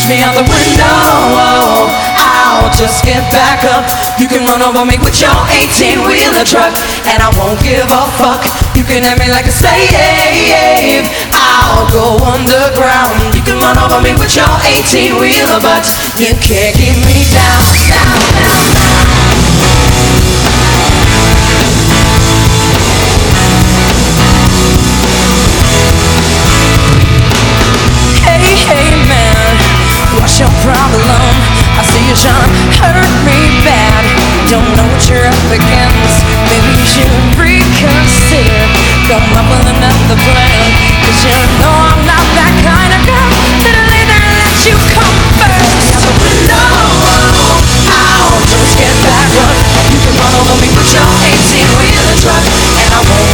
me out the window. I'll just get back up. You can run over me with your 18-wheeler truck, and I won't give a fuck. You can have me like a slave. I'll go underground. You can run over me with your 18-wheeler, but you can't keep me down, down, down, down.